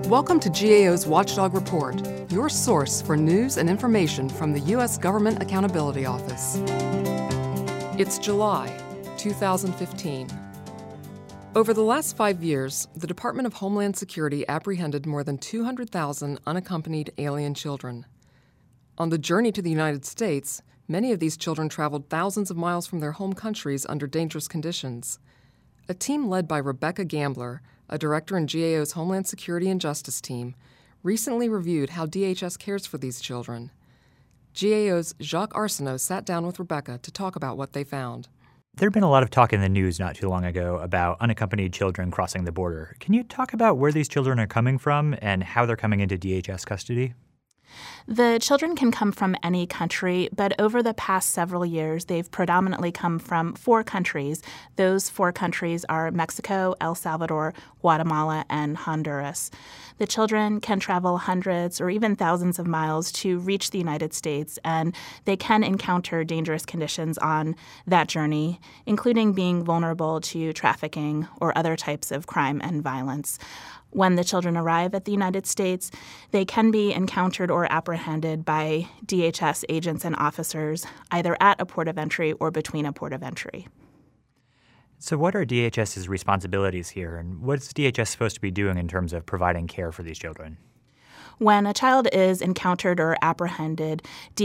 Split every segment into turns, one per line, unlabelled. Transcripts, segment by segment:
Welcome to GAO's Watchdog Report, your source for news and information from the U.S. Government Accountability Office. It's July 2015. Over the last 5 years, the Department of Homeland Security apprehended more than 200,000 unaccompanied alien children. On the journey to the United States, many of these children traveled thousands of miles from their home countries under dangerous conditions. A team led by Rebecca Gambler, a director in GAO's Homeland Security and Justice team, recently reviewed how DHS cares for these children. GAO's Jacques Arsenault sat down with Rebecca to talk about what they found.
There had been a lot of talk in the news not too long ago about unaccompanied children crossing the border. Can you talk about where these children are coming from and how they're coming into DHS custody?
The children can come from any country, but over the past several years, they've predominantly come from 4 countries. Those 4 countries are Mexico, El Salvador, Guatemala, and Honduras. The children can travel hundreds or even thousands of miles to reach the United States, and they can encounter dangerous conditions on that journey, including being vulnerable to trafficking or other types of crime and violence. When the children arrive at the United States, they can be encountered or apprehended by DHS agents and officers, either at a port of entry or between a port of entry.
So what are DHS's responsibilities here, and what's DHS supposed to be doing in terms of providing care for these children?
When a child is encountered or apprehended,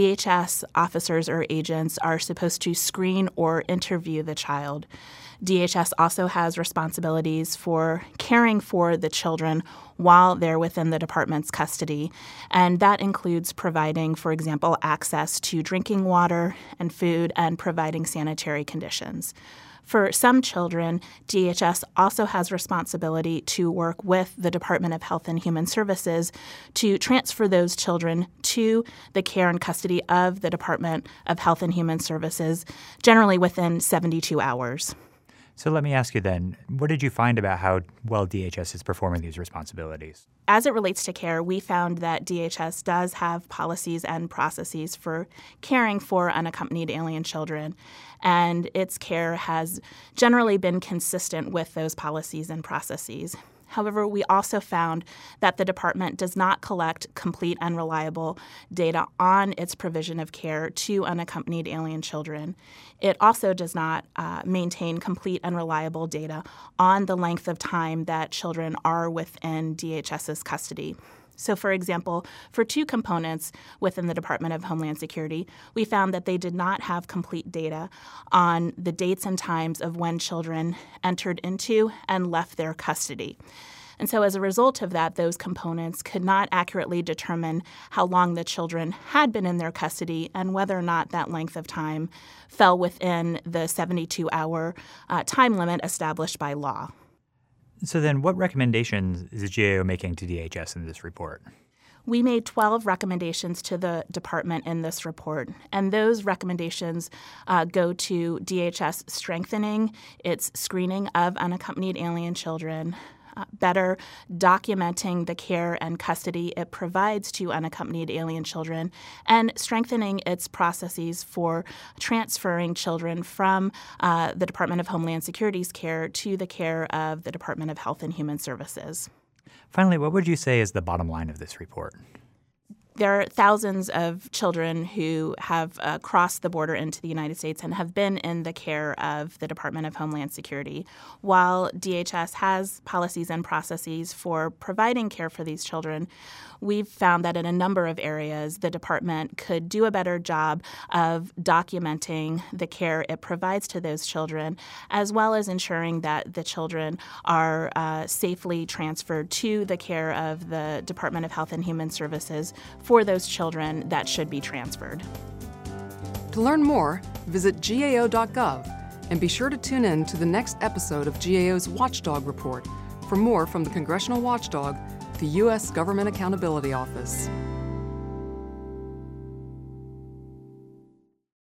DHS officers or agents are supposed to screen or interview the child. DHS also has responsibilities for caring for the children while they're within the department's custody, and that includes providing, for example, access to drinking water and food and providing sanitary conditions. For some children, DHS also has responsibility to work with the Department of Health and Human Services to transfer those children to the care and custody of the Department of Health and Human Services, generally within 72 hours.
So let me ask you then, what did you find about how well DHS is performing these responsibilities?
As it relates to care, we found that DHS does have policies and processes for caring for unaccompanied alien children, and its care has generally been consistent with those policies and processes. However, we also found that the department does not collect complete and reliable data on its provision of care to unaccompanied alien children. It also does not maintain complete and reliable data on the length of time that children are within DHS's custody. So, for example, for 2 components within the Department of Homeland Security, we found that they did not have complete data on the dates and times of when children entered into and left their custody. And so as a result of that, those components could not accurately determine how long the children had been in their custody and whether or not that length of time fell within the 72-hour time limit established by law.
So then what recommendations is the GAO making to DHS in this report?
We made 12 recommendations to the department in this report, and those recommendations go to DHS strengthening its screening of unaccompanied alien children, better documenting the care and custody it provides to unaccompanied alien children, and strengthening its processes for transferring children from the Department of Homeland Security's care to the care of the Department of Health and Human Services.
Finally, what would you say is the bottom line of this report?
There are thousands of children who have crossed the border into the United States and have been in the care of the Department of Homeland Security. While DHS has policies and processes for providing care for these children, we've found that in a number of areas, the department could do a better job of documenting the care it provides to those children, as well as ensuring that the children are safely transferred to the care of the Department of Health and Human Services for those children that should be transferred.
To learn more, visit gao.gov and be sure to tune in to the next episode of GAO's Watchdog Report for more from the Congressional Watchdog, the U.S. Government Accountability Office.